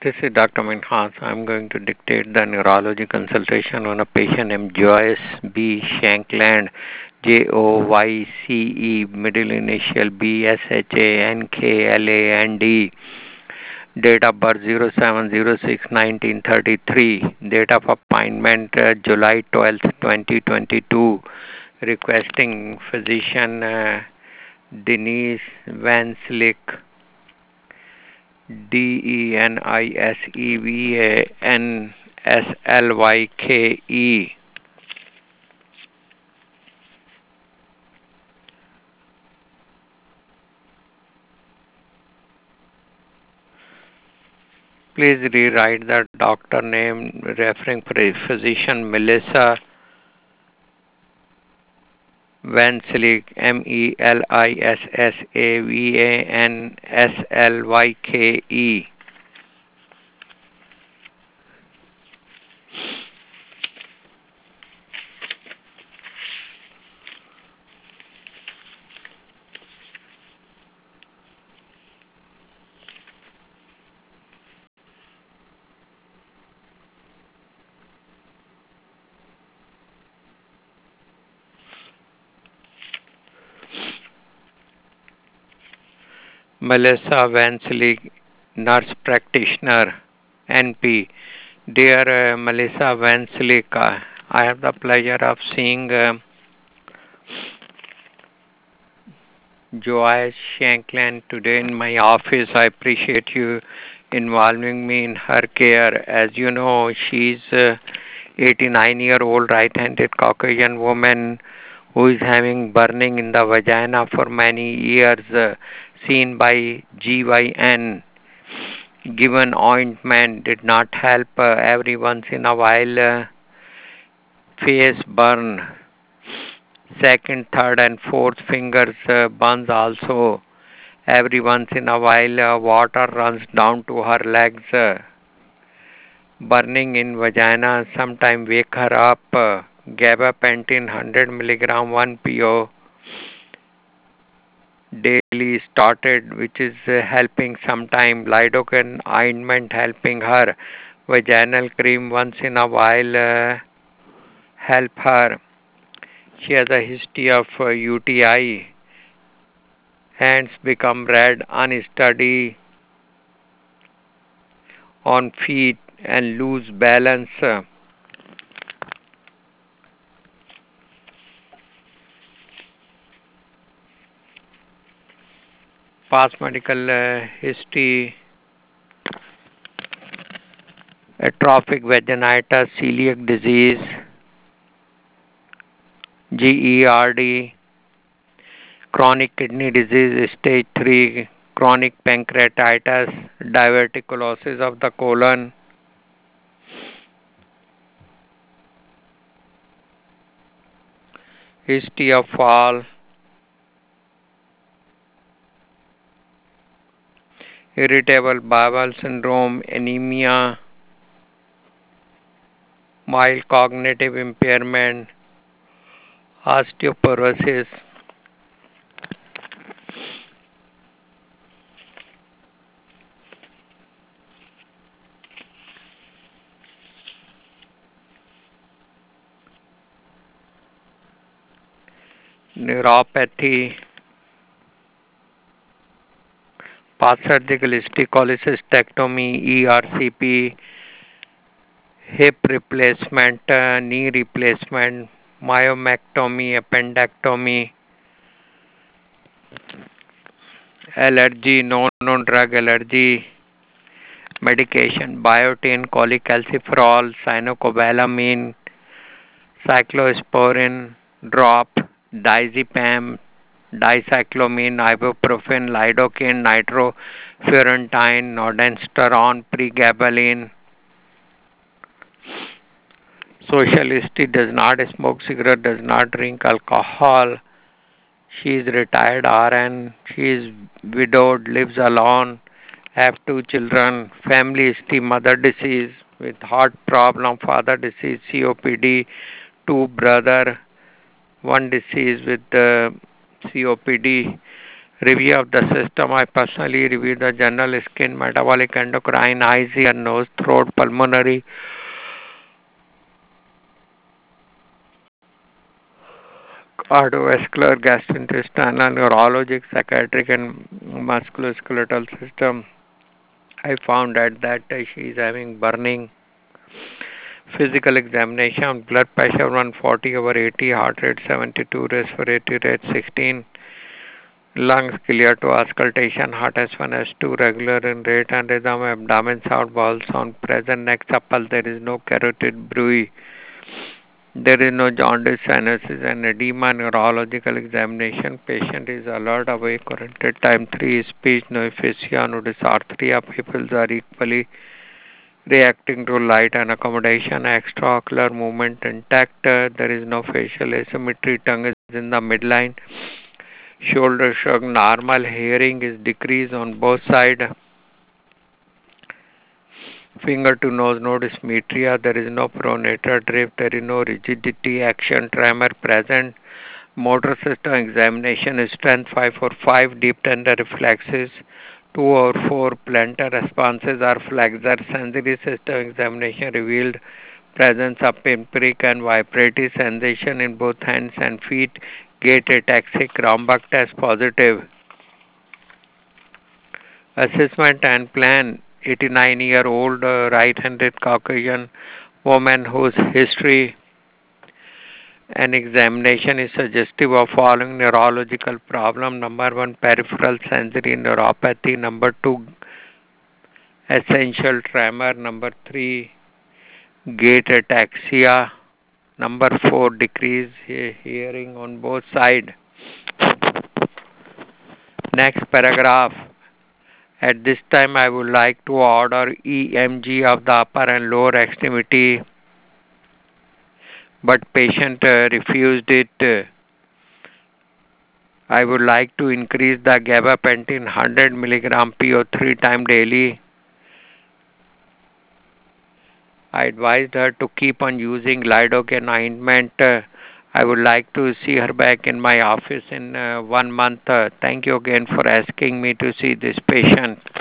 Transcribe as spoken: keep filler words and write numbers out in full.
This is Doctor Minhas. I'm going to dictate the neurology consultation on a patient named Joyce B. Shankland, J O Y C E, middle initial B S H A N K L A N D. Date of birth zero seven zero six nineteen thirty-three. Date of appointment uh, July twelfth, twenty twenty-two. Requesting physician uh, Denise Van Slyck. D E N I S E V A N S L Y K E. Please rewrite the doctor name referring physician Melissa Van Slyck, M E L I S S A V A N S L Y K E. Melissa Van Slyck, nurse practitioner, N P. Dear uh, Melissa Van Slyck, uh, I have the pleasure of seeing uh, Joyce Shankland today in my office. I appreciate you involving me in her care. As you know, she's uh, eighty-nine year old right-handed Caucasian woman who is having burning in the vagina for many years, uh, seen by G Y N. Given ointment did not help. Uh, every once in a while, uh, face burn. Second, third, and fourth fingers uh, burns also. Every once in a while, uh, water runs down to her legs. Uh, burning in vagina, sometime wake her up. Uh, gabapentin one hundred milligram one P O daily started, which is uh, helping sometime. Lidocaine ointment helping her. Vaginal cream once in a while uh, help her. She has a history of uh, U T I. Hands become red, unsteady on feet and lose balance. Past medical uh, history, atrophic vaginitis, celiac disease, GERD, chronic kidney disease, stage three, chronic pancreatitis, diverticulosis of the colon, history of fall, irritable bowel syndrome, anemia, mild cognitive impairment, osteoporosis, neuropathy, post-surgical cholecystectomy, E R C P, hip replacement, uh, knee replacement, myomectomy, appendectomy, allergy, no known drug allergy, medication, biotin, cholecalciferol, cyanocobalamin, cyclosporin, drop, diazepam, dicyclomine, ibuprofen, lidocaine, nitrofurantoin, nordensterone, pregabalin. Social history: does not smoke cigarette, does not drink alcohol. She is retired R N. She is widowed, lives alone, have two children. Family history: mother deceased with heart problem, father deceased, C O P D, two brother, one deceased with uh, C O P D. Review of the system. I personally reviewed the general skin, metabolic, endocrine, eyes, ear, nose, throat, pulmonary, cardiovascular, gastrointestinal, neurologic, psychiatric, and musculoskeletal system. I found out that uh, she is having burning. Physical examination, blood pressure one forty over eighty, heart rate seventy-two, respiratory rate sixteen, lungs clear to auscultation, heart S one, S two regular in rate and rhythm, abdomen sound, bowel sound present, neck supple, there is no carotid bruit, there is no jaundice, cyanosis and edema, neurological examination, patient is alert, awake, oriented, time three, speech, no aphasia, no dysarthria, pupils are equally reacting to light and accommodation, extraocular movement intact, uh, there is no facial asymmetry, tongue is in the midline, shoulder shrug normal, hearing is decreased on both sides, finger to nose no dysmetria, there is no pronator drift, there is no rigidity, action tremor present, motor system examination strength five for five, deep tender reflexes two or four, plantar responses are flexor, sensory system examination revealed presence of empiric and vibratory sensation in both hands and feet, gait ataxic, Romberg test positive. Assessment and plan, eighty-nine year old uh, right-handed Caucasian woman whose history and examination is suggestive of following neurological problem. Number one, peripheral sensory neuropathy. Number two, essential tremor. Number three, gait ataxia. Number four, decreased hearing on both sides. Next paragraph. At this time, I would like to order E M G of the upper and lower extremity, but patient uh, refused it. I would like to increase the gabapentin one hundred milligram P O three times daily. I advised her to keep on using lidocaine ointment. Uh, I would like to see her back in my office in uh, one month. Uh, thank you again for asking me to see this patient.